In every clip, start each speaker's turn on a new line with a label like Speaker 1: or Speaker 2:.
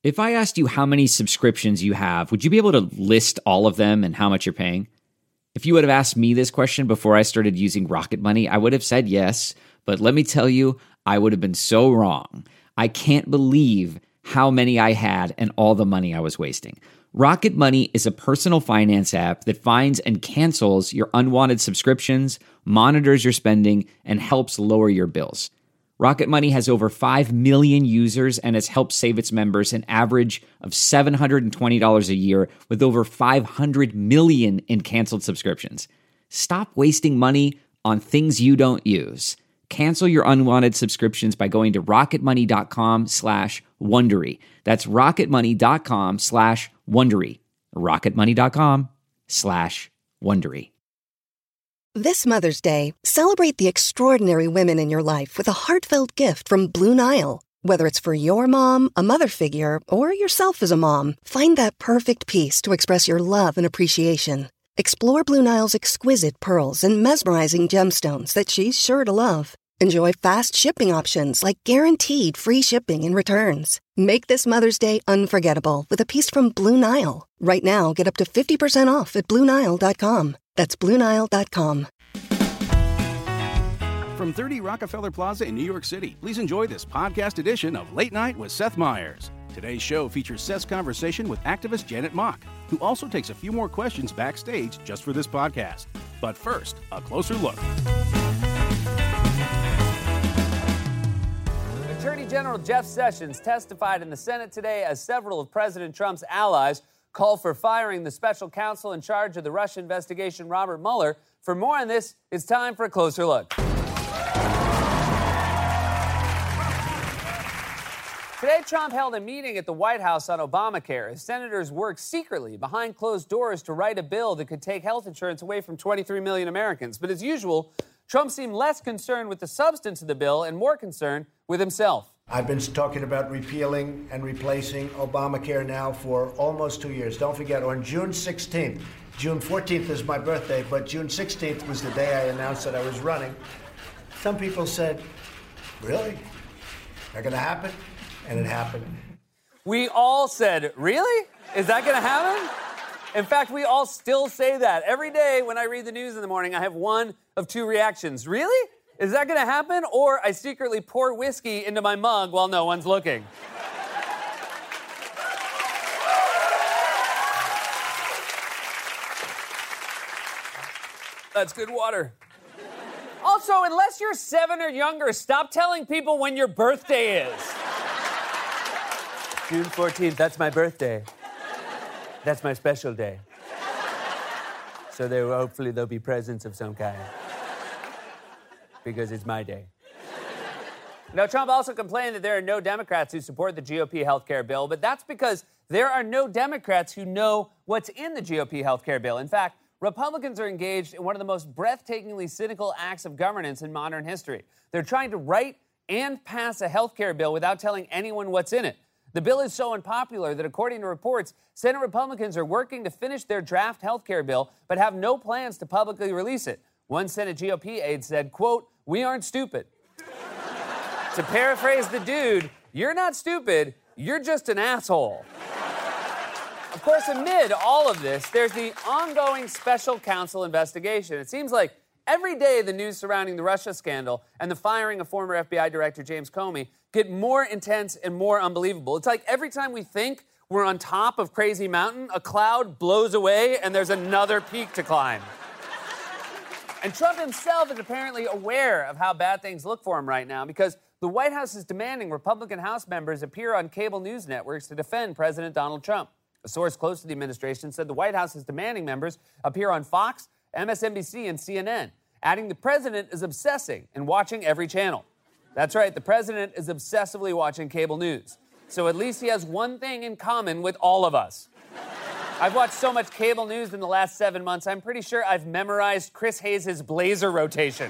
Speaker 1: If I asked you how many subscriptions you have, would you be able to list all of them and how much you're paying? If you would have asked me this question before I started using Rocket Money, I would have said yes, but let me tell you, I would have been so wrong. I can't believe how many I had and all the money I was wasting. Rocket Money is a personal finance app that finds and cancels your unwanted subscriptions, monitors your spending, and helps lower your bills. Rocket Money has over 5 million users and has helped save its members an average of $720 a year with over 500 million in canceled subscriptions. Stop wasting money on things you don't use. Cancel your unwanted subscriptions by going to rocketmoney.com/Wondery. That's rocketmoney.com/Wondery. rocketmoney.com/Wondery.
Speaker 2: This Mother's Day, celebrate the extraordinary women in your life with a heartfelt gift from Blue Nile. Whether it's for your mom, a mother figure, or yourself as a mom, find that perfect piece to express your love and appreciation. Explore Blue Nile's exquisite pearls and mesmerizing gemstones that she's sure to love. Enjoy fast shipping options like guaranteed free shipping and returns. Make this Mother's Day unforgettable with a piece from Blue Nile. Right now, get up to 50% off at BlueNile.com. That's BlueNile.com.
Speaker 3: From 30 Rockefeller Plaza in New York City, please enjoy this podcast edition of Late Night with Seth Meyers. Today's show features Seth's conversation with activist Janet Mock, who also takes a few more questions backstage just for this podcast. But first, a closer look.
Speaker 4: Attorney General Jeff Sessions testified in the Senate today as several of President Trump's allies call for firing the special counsel in charge of the Russia investigation, Robert Mueller. For more on this, it's time for a closer look. Today, Trump held a meeting at the White House on Obamacare as senators worked secretly behind closed doors to write a bill that could take health insurance away from 23 million Americans. But as usual, Trump seemed less concerned with the substance of the bill and more concerned with himself.
Speaker 5: I've been talking about repealing and replacing Obamacare now for almost 2 years. Don't forget, on June 16th, June 14th is my birthday, but June 16th was the day I announced that I was running. Some people said, really? Not going to happen? And it happened.
Speaker 4: We all said, really? Is that going to happen? In fact, we all still say that. Every day when I read the news in the morning, I have one of two reactions. Really? Is that going to happen? Or I secretly pour whiskey into my mug while no one's looking. That's good water. Also, unless you're 7 or younger, stop telling people when your birthday is. June 14th, that's my birthday. That's my special day. So hopefully there'll be presents of some kind. Because it's my day. Now, Trump also complained that there are no Democrats who support the GOP health care bill, but that's because there are no Democrats who know what's in the GOP health care bill. In fact, Republicans are engaged in one of the most breathtakingly cynical acts of governance in modern history. They're trying to write and pass a health care bill without telling anyone what's in it. The bill is so unpopular that, according to reports, Senate Republicans are working to finish their draft health care bill, but have no plans to publicly release it. One Senate GOP aide said, quote, "We aren't stupid." To paraphrase the dude, you're not stupid, you're just an asshole. Of course, amid all of this, there's the ongoing special counsel investigation. It seems like every day the news surrounding the Russia scandal and the firing of former FBI Director James Comey get more intense and more unbelievable. It's like every time we think we're on top of Crazy Mountain, a cloud blows away and there's another peak to climb. And Trump himself is apparently aware of how bad things look for him right now because the White House is demanding Republican House members appear on cable news networks to defend President Donald Trump. A source close to the administration said the White House is demanding members appear on Fox, MSNBC, and CNN, adding the president is obsessing and watching every channel. That's right, the president is obsessively watching cable news. So at least he has one thing in common with all of us. I've watched so much cable news in the last 7 months, I'm pretty sure I've memorized Chris Hayes' blazer rotation.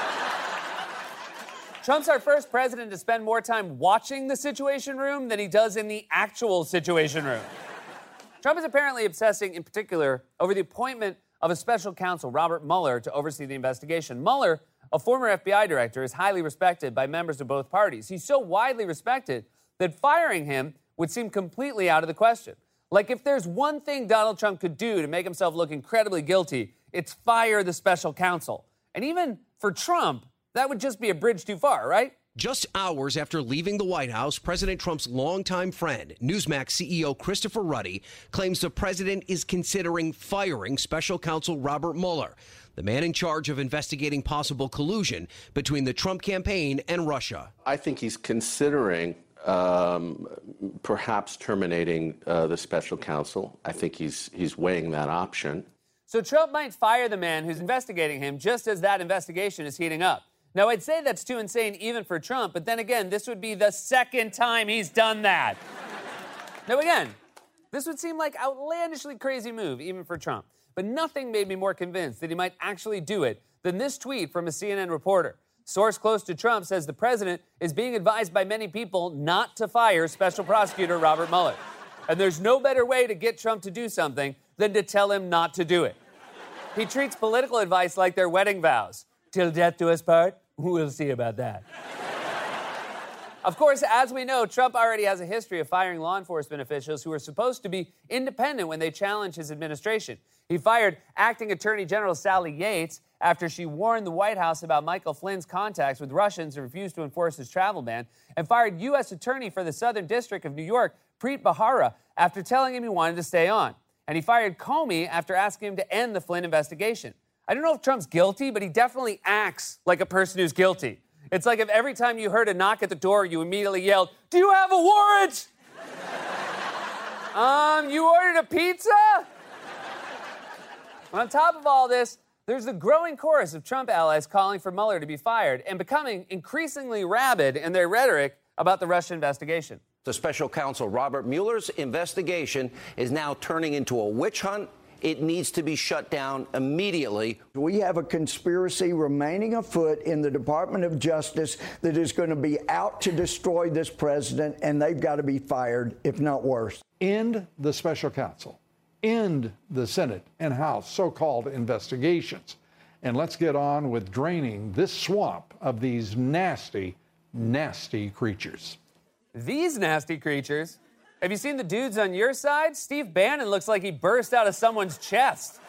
Speaker 4: Trump's our first president to spend more time watching the Situation Room than he does in the actual Situation Room. Trump is apparently obsessing, in particular, over the appointment of a special counsel, Robert Mueller, to oversee the investigation. Mueller, a former FBI director, is highly respected by members of both parties. He's so widely respected that firing him would seem completely out of the question. Like, if there's one thing Donald Trump could do to make himself look incredibly guilty, it's fire the special counsel. And even for Trump, that would just be a bridge too far, right?
Speaker 6: Just hours after leaving the White House, President Trump's longtime friend, Newsmax CEO Christopher Ruddy, claims the president is considering firing special counsel Robert Mueller, the man in charge of investigating possible collusion between the Trump campaign and Russia.
Speaker 7: I think he's considering perhaps terminating the special counsel. I think he's weighing that option.
Speaker 4: So Trump might fire the man who's investigating him just as that investigation is heating up. Now, I'd say that's too insane even for Trump, but then again, this would be the second time he's done that. Now, again, this would seem like an outlandishly crazy move even for Trump, but nothing made me more convinced that he might actually do it than this tweet from a CNN reporter. Source close to Trump says the president is being advised by many people not to fire Special Prosecutor Robert Mueller. And there's no better way to get Trump to do something than to tell him not to do it. He treats political advice like their wedding vows. Till death do us part. We'll see about that. Of course, as we know, Trump already has a history of firing law enforcement officials who are supposed to be independent when they challenge his administration. He fired acting Attorney General Sally Yates after she warned the White House about Michael Flynn's contacts with Russians and refused to enforce his travel ban, and fired U.S. Attorney for the Southern District of New York, Preet Bharara, after telling him he wanted to stay on. And he fired Comey after asking him to end the Flynn investigation. I don't know if Trump's guilty, but he definitely acts like a person who's guilty. It's like if every time you heard a knock at the door, you immediately yelled, "Do you have a warrant?" You ordered a pizza? On top of all this, there's the growing chorus of Trump allies calling for Mueller to be fired and becoming increasingly rabid in their rhetoric about the Russia investigation.
Speaker 8: The special counsel Robert Mueller's investigation is now turning into a witch hunt. It needs to be shut down immediately.
Speaker 9: We have a conspiracy remaining afoot in the Department of Justice that is going to be out to destroy this president, and they've got to be fired, if not worse.
Speaker 10: End the special counsel. End the Senate and House so-called investigations. And let's get on with draining this swamp of these nasty, nasty creatures.
Speaker 4: These nasty creatures? Have you seen the dudes on your side? Steve Bannon looks like he burst out of someone's chest.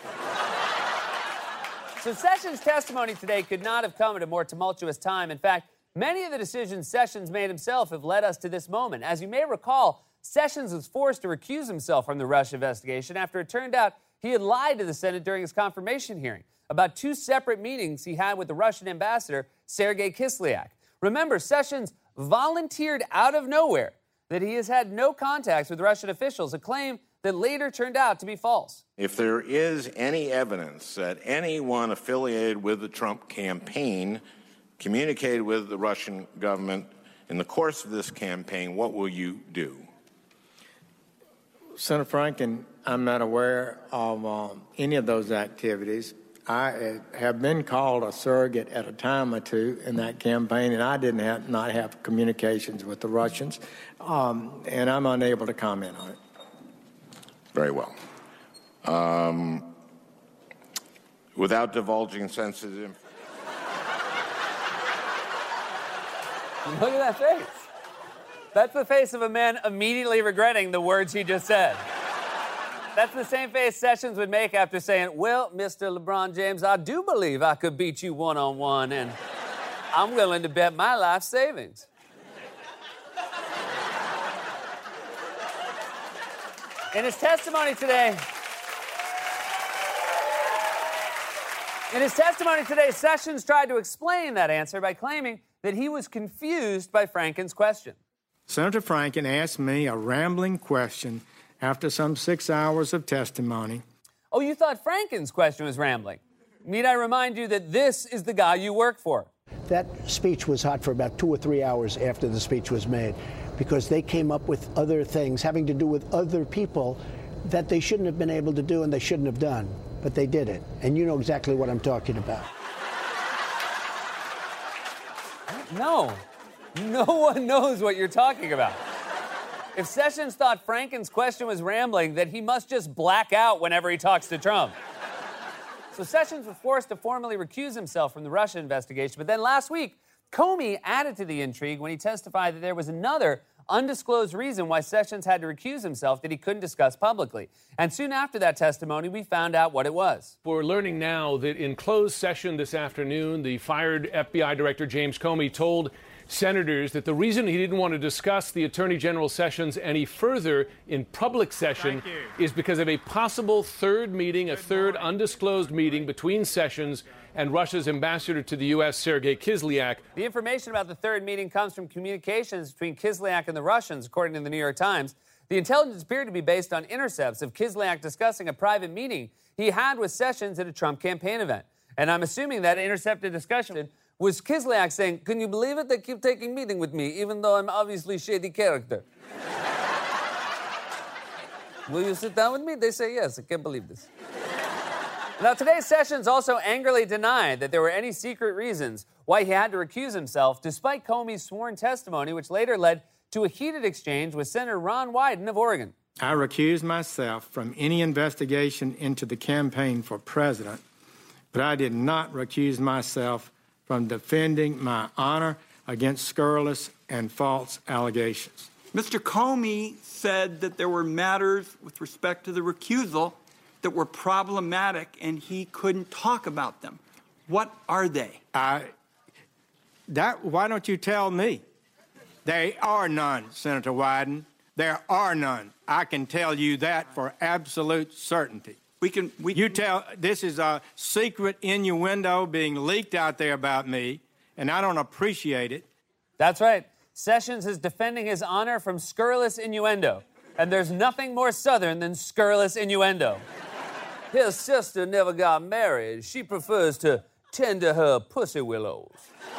Speaker 4: So Sessions' testimony today could not have come at a more tumultuous time. In fact, many of the decisions Sessions made himself have led us to this moment. As you may recall, Sessions was forced to recuse himself from the Russia investigation after it turned out he had lied to the Senate during his confirmation hearing about two separate meetings he had with the Russian ambassador, Sergei Kislyak. Remember, Sessions volunteered out of nowhere that he has had no contacts with Russian officials, a claim that later turned out to be false.
Speaker 11: If there is any evidence that anyone affiliated with the Trump campaign communicated with the Russian government in the course of this campaign, what will you do?
Speaker 12: Senator Franken, I'm not aware of any of those activities. I have been called a surrogate at a time or two in that campaign, and I not have communications with the Russians, and I'm unable to comment on it.
Speaker 11: Very well. Without divulging sensitive...
Speaker 4: Look at that face. That's the face of a man immediately regretting the words he just said. That's the same face Sessions would make after saying, "Well, Mr. LeBron James, I do believe I could beat you one-on-one, and I'm willing to bet my life savings." In his testimony today, Sessions tried to explain that answer by claiming that he was confused by Franken's question.
Speaker 12: Senator Franken asked me a rambling question after some 6 hours of testimony.
Speaker 4: Oh, you thought Franken's question was rambling. Need I remind you that this is the guy you work for?
Speaker 5: That speech was hot for about 2 or 3 hours after the speech was made, because they came up with other things having to do with other people that they shouldn't have been able to do and they shouldn't have done. But they did it. And you know exactly what I'm talking about.
Speaker 4: No. No one knows what you're talking about. If Sessions thought Franken's question was rambling, then he must just black out whenever he talks to Trump. So Sessions was forced to formally recuse himself from the Russia investigation. But then last week, Comey added to the intrigue when he testified that there was another undisclosed reason why Sessions had to recuse himself that he couldn't discuss publicly. And soon after that testimony, we found out what it was.
Speaker 13: We're learning now that in closed session this afternoon, the fired FBI Director James Comey told senators that the reason he didn't want to discuss the Attorney General Sessions any further in public session is because of a possible third meeting, a third undisclosed meeting between Sessions and Russia's ambassador to the U.S., Sergei Kislyak.
Speaker 4: The information about the third meeting comes from communications between Kislyak and the Russians, according to the New York Times. The intelligence appeared to be based on intercepts of Kislyak discussing a private meeting he had with Sessions at a Trump campaign event. And I'm assuming that intercepted discussion was Kislyak saying, "Can you believe it? They keep taking meeting with me, even though I'm obviously shady character." Will you sit down with me? They say yes. I can't believe this. Now, today, Sessions also angrily denied that there were any secret reasons why he had to recuse himself, despite Comey's sworn testimony, which later led to a heated exchange with Senator Ron Wyden of Oregon.
Speaker 12: I recuse myself from any investigation into the campaign for president, but I did not recuse myself from defending my honor against scurrilous and false allegations.
Speaker 14: Mr. Comey said that there were matters with respect to the recusal that were problematic and he couldn't talk about them. What are they?
Speaker 12: Why don't you tell me? There are none, Senator Wyden. There are none. I can tell you that for absolute certainty. This is a secret innuendo being leaked out there about me, and I don't appreciate it.
Speaker 4: That's right. Sessions is defending his honor from scurrilous innuendo. And there's nothing more Southern than scurrilous innuendo. His sister never got married. She prefers to tend to her pussy willows.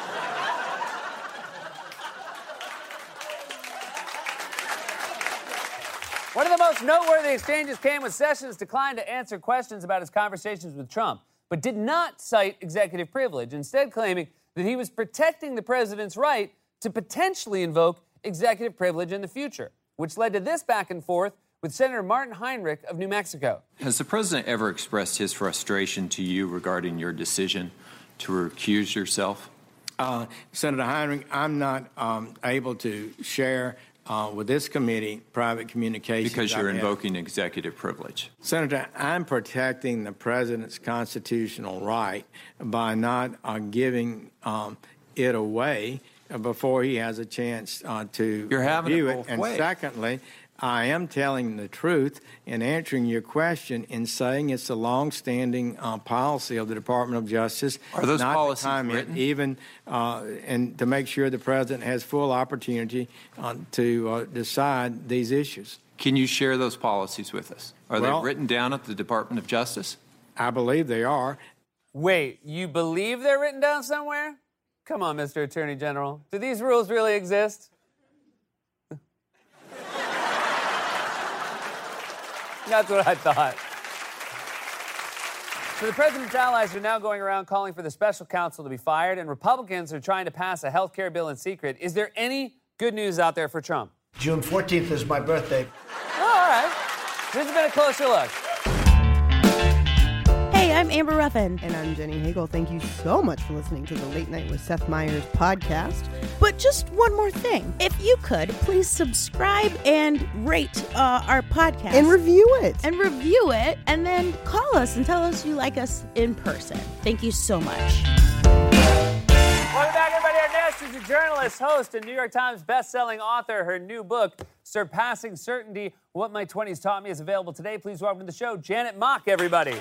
Speaker 4: One of the most noteworthy exchanges came when Sessions declined to answer questions about his conversations with Trump, but did not cite executive privilege, instead claiming that he was protecting the president's right to potentially invoke executive privilege in the future, which led to this back and forth with Senator Martin Heinrich of New Mexico.
Speaker 15: Has the president ever expressed his frustration to you regarding your decision to recuse yourself?
Speaker 12: Senator Heinrich, I'm not able to share with this committee private communications.
Speaker 15: Because you're invoking executive privilege.
Speaker 12: Senator, I'm protecting the president's constitutional right by not giving it away before he has a chance to review it. And secondly, I am telling the truth in answering your question in saying it's a long-standing policy of the Department of Justice.
Speaker 15: Are those
Speaker 12: not
Speaker 15: policies
Speaker 12: to comment
Speaker 15: written?
Speaker 12: even and to make sure the president has full opportunity to decide these issues.
Speaker 15: Can you share those policies with us? Are they written down at the Department of Justice?
Speaker 12: I believe they are.
Speaker 4: Wait, you believe they're written down somewhere? Come on, Mr. Attorney General. Do these rules really exist? That's what I thought. So the president's allies are now going around calling for the special counsel to be fired, and Republicans are trying to pass a health care bill in secret. Is there any good news out there for Trump?
Speaker 5: June 14th is my birthday.
Speaker 4: Oh, all right. This has been a closer look.
Speaker 16: Hey, I'm Amber Ruffin. And I'm Jenny Hagel. Thank you so much for listening to the Late Night with Seth Meyers podcast. But just one more thing. If you could, please subscribe and rate our podcast.
Speaker 17: And review it.
Speaker 16: And then call us and tell us you like us in person. Thank you so much.
Speaker 4: Welcome back, everybody. Our guest is a journalist, host, and New York Times bestselling author. Her new book, Surpassing Certainty, What My 20s Taught Me, is available today. Please welcome to the show, Janet Mock, everybody.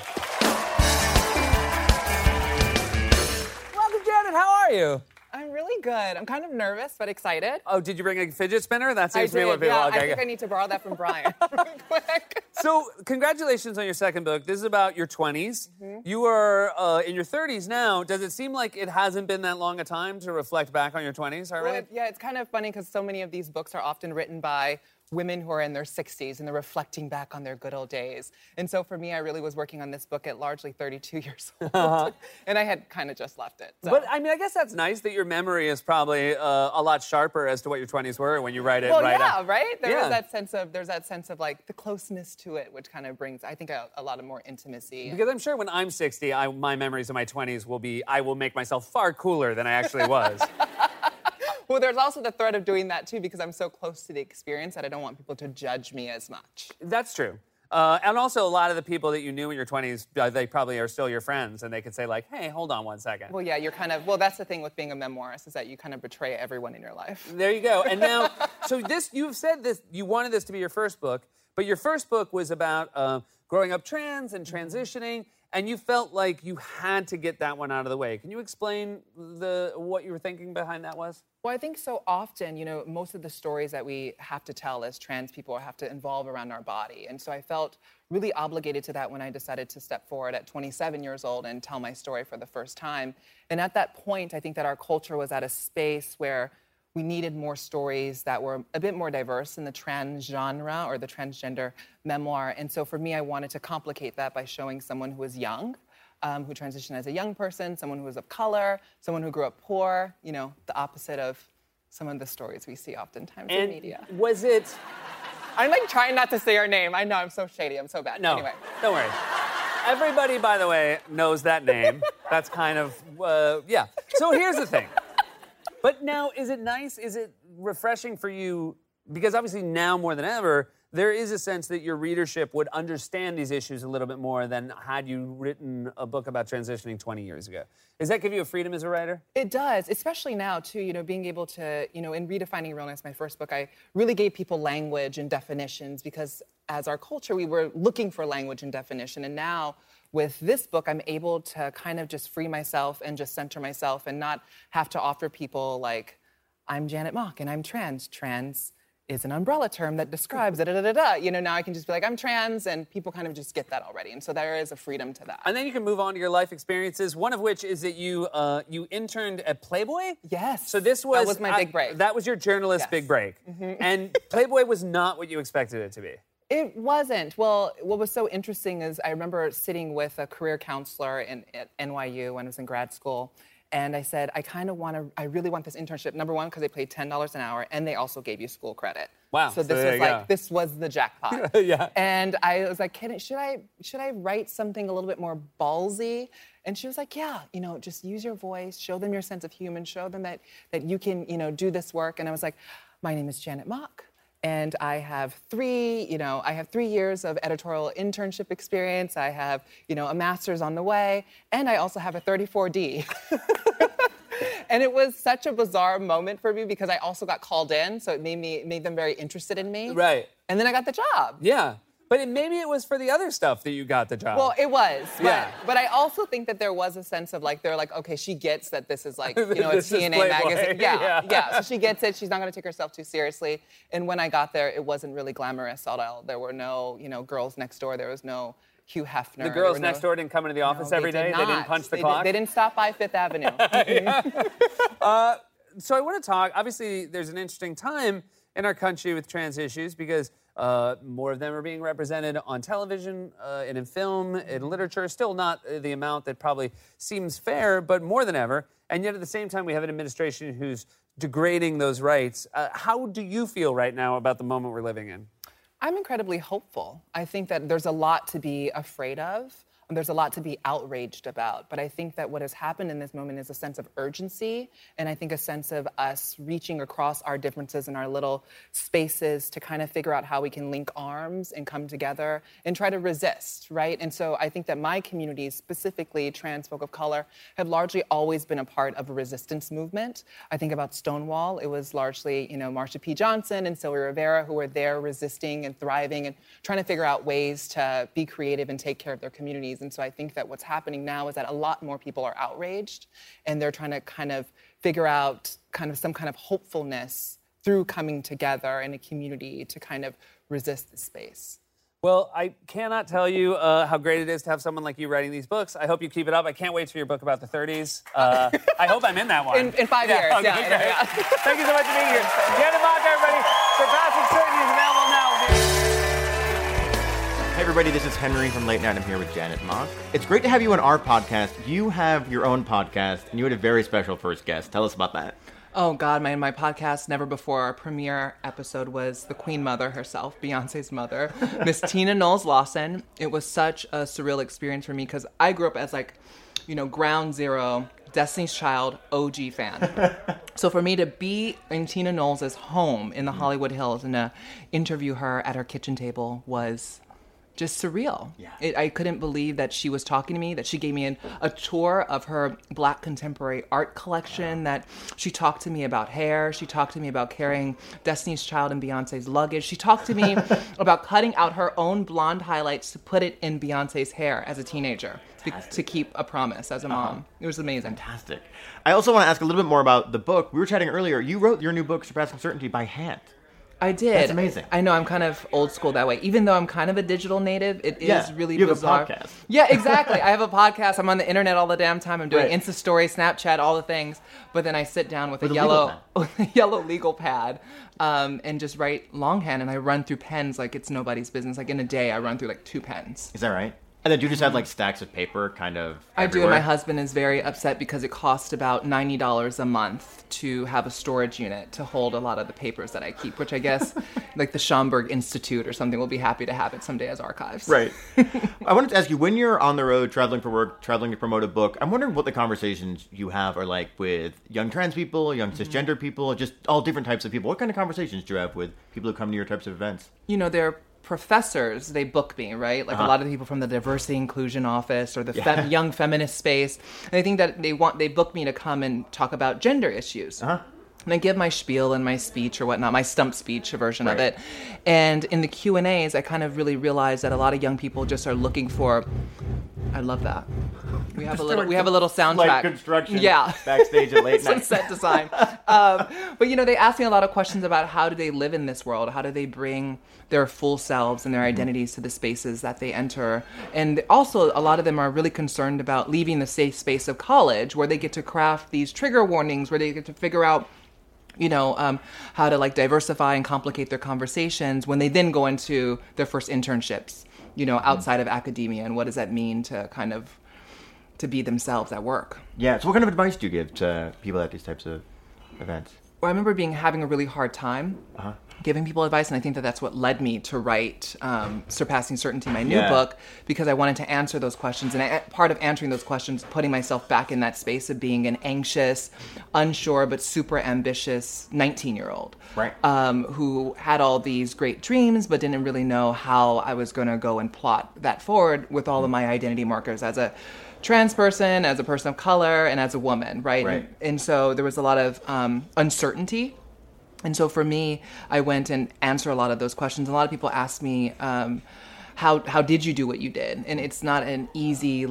Speaker 4: Welcome, Janet. How are you?
Speaker 17: I'm really good. I'm kind of nervous, but excited.
Speaker 4: Oh, did you bring a fidget spinner? That
Speaker 17: I
Speaker 4: seems to be what
Speaker 17: did,
Speaker 4: people...
Speaker 17: yeah.
Speaker 4: Okay,
Speaker 17: I think I need to borrow that from Brian real quick.
Speaker 4: So, congratulations on your second book. This is about your 20s. Mm-hmm. You are in your 30s now. Does it seem like it hasn't been that long a time to reflect back on your 20s already?
Speaker 17: Well, it's kind of funny because so many of these books are often written by women who are in their 60s and they're reflecting back on their good old days. And so for me, I really was working on this book at largely 32 years old. Uh-huh. And I had kind of just left it. So.
Speaker 4: But, I mean, I guess that's nice that your memory is probably a lot sharper as to what your 20s were when you write it.
Speaker 17: Well,
Speaker 4: right
Speaker 17: yeah,
Speaker 4: out.
Speaker 17: right? There's that sense of like the closeness to it, which kind of brings, I think, a lot of more intimacy.
Speaker 4: Because I'm sure when I'm 60, my memories of my 20s will be, I will make myself far cooler than I actually was.
Speaker 17: Well, there's also the threat of doing that, too, because I'm so close to the experience that I don't want people to judge me as much.
Speaker 4: That's true. And also, a lot of the people that you knew in your 20s, they probably are still your friends, and they could say, like, hey, hold on one second.
Speaker 17: Well, yeah, you're kind of, well, that's the thing with being a memoirist, is that you kind of betray everyone in your life.
Speaker 4: There you go. And now, so this, you've said this, you wanted this to be your first book, but your first book was about growing up trans and transitioning, and you felt like you had to get that one out of the way. Can you explain what you were thinking behind that was?
Speaker 17: Well, I think so often, you know, most of the stories that we have to tell as trans people have to involve around our body. And so I felt really obligated to that when I decided to step forward at 27 years old and tell my story for the first time. And at that point, I think that our culture was at a space where we needed more stories that were a bit more diverse in the trans genre or the transgender memoir. And so for me, I wanted to complicate that by showing someone who was young, who transitioned as a young person, someone who was of color, someone who grew up poor, you know, the opposite of some of the stories we see oftentimes in media.
Speaker 4: Was it...
Speaker 17: I'm like trying not to say her name. I know, I'm so shady, I'm so bad.
Speaker 4: No,
Speaker 17: anyway.
Speaker 4: Don't worry. Everybody, by the way, knows that name. That's kind of, yeah. So here's the thing. But now, is it nice, is it refreshing for you, because obviously now more than ever, there is a sense that your readership would understand these issues a little bit more than had you written a book about transitioning 20 years ago. Does that give you a freedom as a writer?
Speaker 17: It does, especially now, too, you know, being able to, you know, in Redefining Realness, my first book, I really gave people language and definitions because as our culture, we were looking for language and definition. And now, with this book, I'm able to kind of just free myself and just center myself and not have to offer people like, I'm Janet Mock and I'm trans. Trans is an umbrella term that describes da-da-da-da-da. You know, now I can just be like, I'm trans, and people kind of just get that already. And so there is a freedom to that.
Speaker 4: And then you can move on to your life experiences, one of which is that you interned at Playboy?
Speaker 17: Yes.
Speaker 4: So this was...
Speaker 17: That was my big break.
Speaker 4: That was your journalist big break. Mm-hmm. And Playboy was not what you expected it to be.
Speaker 17: It wasn't. Well, what was so interesting is I remember sitting with a career counselor at NYU when I was in grad school, and I said, I really want this internship. Number one, because they paid $10 an hour, and they also gave you school credit.
Speaker 4: Wow.
Speaker 17: So this was the jackpot.
Speaker 4: Yeah.
Speaker 17: And I was like, should I write something a little bit more ballsy? And she was like, yeah, you know, just use your voice, show them your sense of humor, show them that you can, you know, do this work. And I was like, my name is Janet Mock. And I have 3 years of editorial internship experience. I have, you know, a master's on the way, and I also have a 34D. And it was such a bizarre moment for me because I also got called in, so it made them very interested in me.
Speaker 4: Right.
Speaker 17: And then I got the job.
Speaker 4: Yeah. But maybe it was for the other stuff that you got the job.
Speaker 17: Well, it was.
Speaker 4: Yeah.
Speaker 17: But I also think that there was a sense of like, they're like, okay, she gets that this is like, you know, a
Speaker 4: This is
Speaker 17: TNA
Speaker 4: Playboy.
Speaker 17: magazine.
Speaker 4: Yeah.
Speaker 17: Yeah. So she gets it. She's not going to take herself too seriously. And when I got there, it wasn't really glamorous at all. There were no, you know, girls next door. There was no Hugh Hefner.
Speaker 4: The girls next door didn't come into the office every day? They didn't punch the clock?
Speaker 17: They didn't stop by Fifth Avenue.
Speaker 4: So I want to talk, obviously there's an interesting time in our country with trans issues because more of them are being represented on television and in film, in literature. Still not the amount that probably seems fair, but more than ever. And yet at the same time, we have an administration who's degrading those rights. How do you feel right now about the moment we're living in?
Speaker 17: I'm incredibly hopeful. I think that there's a lot to be afraid of. There's a lot to be outraged about. But I think that what has happened in this moment is a sense of urgency, and I think a sense of us reaching across our differences in our little spaces to kind of figure out how we can link arms and come together and try to resist, right? And so I think that my community, specifically trans folk of color, have largely always been a part of a resistance movement. I think about Stonewall. It was largely, you know, Marsha P. Johnson and Sylvia Rivera who were there resisting and thriving and trying to figure out ways to be creative and take care of their communities. And so I think that what's happening now is that a lot more people are outraged and they're trying to kind of figure out kind of some kind of hopefulness through coming together in a community to kind of resist the space.
Speaker 4: Well, I cannot tell you how great it is to have someone like you writing these books. I hope you keep it up. I can't wait for your book about the 30s. I hope I'm in that one.
Speaker 17: In 5 years,
Speaker 4: Okay,
Speaker 17: yeah.
Speaker 4: great. Thank you so much for being here. Janet Mock, everybody. Surpassing Certainty is available now.
Speaker 18: Hey everybody, this is Henry from Late Night. I'm here with Janet Mock. It's great to have you on our podcast. You have your own podcast, and you had a very special first guest. Tell us about that.
Speaker 17: Oh God, my podcast, Never Before, our premiere episode was the Queen Mother herself, Beyonce's mother, Miss Tina Knowles Lawson. It was such a surreal experience for me because I grew up as like, you know, ground zero, Destiny's Child OG fan. So for me to be in Tina Knowles' home in the Hollywood Hills and to interview her at her kitchen table was just surreal. Yeah. I couldn't believe that she was talking to me, that she gave me a tour of her Black contemporary art collection, that she talked to me about hair, she talked to me about carrying Destiny's Child and Beyonce's luggage, she talked to me about cutting out her own blonde highlights to put it in Beyonce's hair as a teenager, to keep a promise as a mom. It was amazing.
Speaker 18: Fantastic. I also want to ask a little bit more about the book. We were chatting earlier. You wrote your new book, Surpassing Certainty, by hand.
Speaker 17: I did.
Speaker 18: That's amazing.
Speaker 17: I know, I'm kind of old school that way. Even though I'm kind of a digital native, it is really
Speaker 18: you
Speaker 17: bizarre.
Speaker 18: Have a podcast.
Speaker 17: Yeah, exactly. I have a podcast. I'm on the internet all the damn time. I'm doing Insta Story, Snapchat, all the things. But then I sit down with a yellow legal pad and just write longhand. And I run through pens like it's nobody's business. Like in a day, I run through like 2 pens.
Speaker 18: Is that right? And then do you just have like stacks of paper kind of
Speaker 17: I
Speaker 18: everywhere?
Speaker 17: do, and my husband is very upset because it costs about $90 a month to have a storage unit to hold a lot of the papers that I keep, which I guess like the Schomburg Institute or something will be happy to have it someday as archives.
Speaker 18: Right. I wanted to ask you, when you're on the road, traveling for work, traveling to promote a book, I'm wondering what the conversations you have are like with young trans people, young cisgender people, just all different types of people. What kind of conversations do you have with people who come to your types of events?
Speaker 17: You know, they're professors, they book me, right? Like a lot of the people from the diversity inclusion office or the young feminist space. And I think that they book me to come and talk about gender issues. And I give my spiel and my speech or whatnot, my stump speech version of it. And in the Q&As, I kind of really realized that a lot of young people just are looking for, I love that. We have a little soundtrack.
Speaker 18: Like construction backstage at late night.
Speaker 17: Some set design. But, you know, they ask me a lot of questions about how do they live in this world? How do they bring their full selves and their identities to the spaces that they enter? And also, a lot of them are really concerned about leaving the safe space of college, where they get to craft these trigger warnings, where they get to figure out, you know, how to like diversify and complicate their conversations when they then go into their first internships, you know, outside of academia. And what does that mean to kind of to be themselves at work?
Speaker 18: Yeah. So what kind of advice do you give to people at these types of events?
Speaker 17: Well, I remember having a really hard time giving people advice, and I think that that's what led me to write Surpassing Certainty, my new book, because I wanted to answer those questions. And part of answering those questions, putting myself back in that space of being an anxious, unsure, but super ambitious 19-year-old.
Speaker 18: Right.
Speaker 17: Who had all these great dreams, but didn't really know how I was going to go and plot that forward with all of my identity markers as a trans person, as a person of color, and as a woman, right? And so there was a lot of uncertainty. And so for me, I went and answered a lot of those questions. A lot of people ask me, how did you do what you did? And it's not an easy,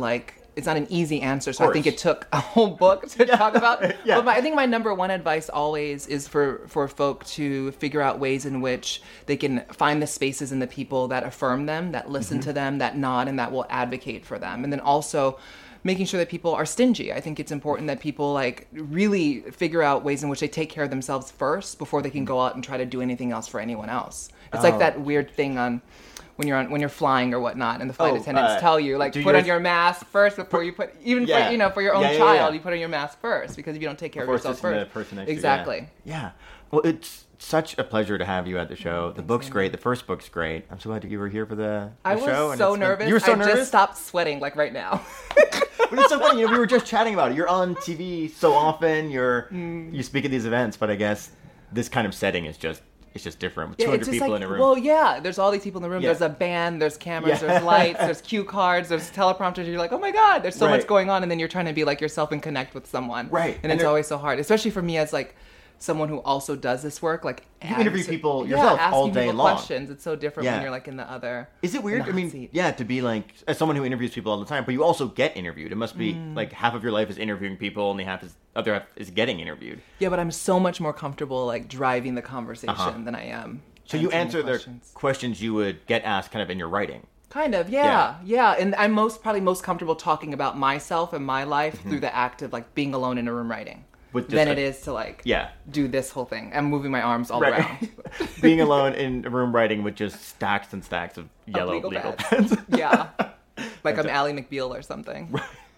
Speaker 17: answer. So I think it took a whole book to talk about. But I think my number one advice always is for folk to figure out ways in which they can find the spaces and the people that affirm them, that listen to them, that nod, and that will advocate for them. And then also making sure that people are stingy. I think it's important that people like really figure out ways in which they take care of themselves first before they can go out and try to do anything else for anyone else. It's like that weird thing on when you're flying or whatnot, and the flight attendants tell you like put on your mask first before you put for your own child you put on your mask first, because if you don't take care of yourself first,
Speaker 18: the person next
Speaker 17: exactly.
Speaker 18: To you, yeah. Well, it's such a pleasure to have you at the show. The book's great. The first book's great. I'm so glad that you were here for the show.
Speaker 17: I was so nervous.
Speaker 18: You were so nervous?
Speaker 17: I just stopped sweating like right now.
Speaker 18: But it's so funny. We were just chatting about it. You're on TV so often. You speak at these events, but I guess this kind of setting is just different with 200 people in a room.
Speaker 17: Well, yeah, there's all these people in the room. There's a band, there's cameras, there's lights, there's cue cards, there's teleprompters. You're like, oh my God, there's so much going on. And then you're trying to be like yourself and connect with someone.
Speaker 18: Right.
Speaker 17: And it's always so hard, especially for me as like someone who also does this work. Like
Speaker 18: you interview people yourself all day long.
Speaker 17: Questions. It's so different when you're like in the other.
Speaker 18: Is it weird? I mean, to be like as someone who interviews people all the time, but you also get interviewed. It must be like half of your life is interviewing people, and the other half is getting interviewed.
Speaker 17: Yeah, but I'm so much more comfortable like driving the conversation than I am.
Speaker 18: So you answer the questions you would get asked kind of in your writing.
Speaker 17: Kind of, yeah. And I'm probably most comfortable talking about myself and my life through the act of like being alone in a room writing. Than it is to like do this whole thing. I'm moving my arms all around.
Speaker 18: Being alone in a room writing with just stacks and stacks of yellow legal pads.
Speaker 17: Yeah. Like I'm Ally McBeal or something.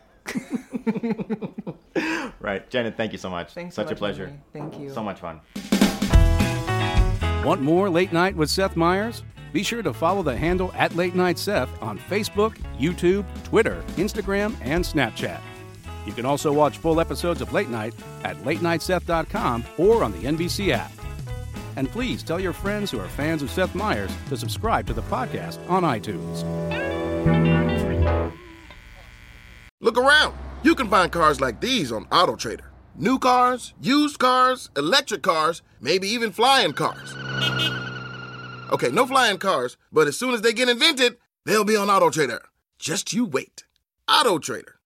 Speaker 18: Right. Janet, thank you so much.
Speaker 17: Thanks
Speaker 18: Such
Speaker 17: so much,
Speaker 18: a pleasure.
Speaker 17: Henry. Thank you.
Speaker 18: So much fun.
Speaker 3: Want more Late Night with Seth Meyers? Be sure to follow the handle @LateNightSeth on Facebook, YouTube, Twitter, Instagram, and Snapchat. You can also watch full episodes of Late Night at latenightseth.com or on the NBC app. And please tell your friends who are fans of Seth Meyers to subscribe to the podcast on iTunes.
Speaker 19: Look around. You can find cars like these on AutoTrader. New cars, used cars, electric cars, maybe even flying cars. Okay, no flying cars, but as soon as they get invented, they'll be on AutoTrader. Just you wait. AutoTrader.